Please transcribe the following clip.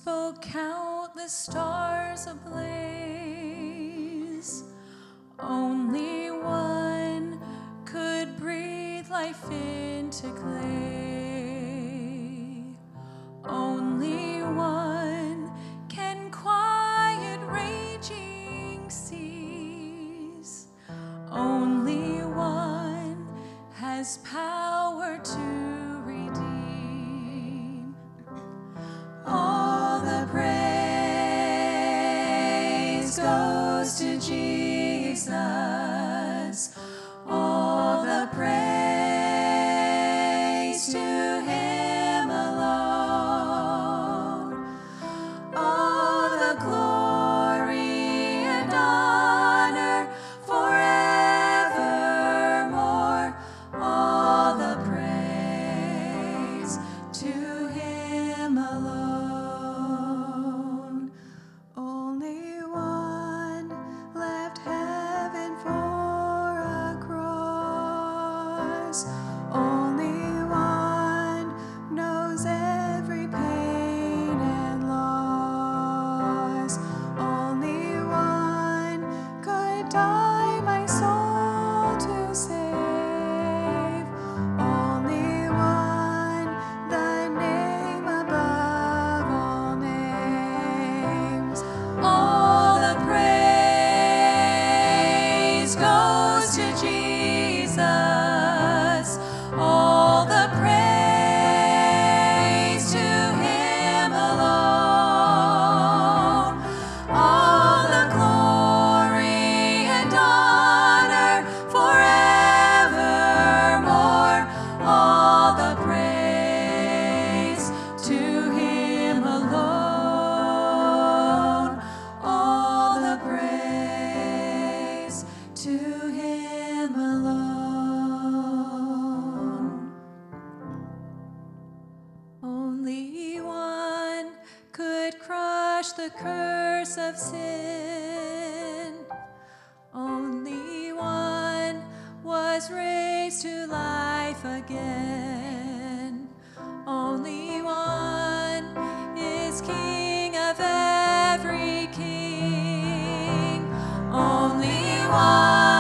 spoke countless stars ablaze. Only one could breathe life into clay. Only one can quiet raging seas. Only one has power to redeem. All the praise goes to Jesus. All the praise to Him alone. All the glory and honor forevermore. All the praise to Him alone. Only one left heaven for a cross. Only one knows every pain and loss. Only one could die my soul to save. Only one, the name above all names. All the praise goes to Jesus. All the praise to Him alone. All the glory and honor forevermore. All the praise to Him alone. All the praise to Him alone. Only one could crush the curse of sin. Only one was raised to life again. Only one is King of every king. Only one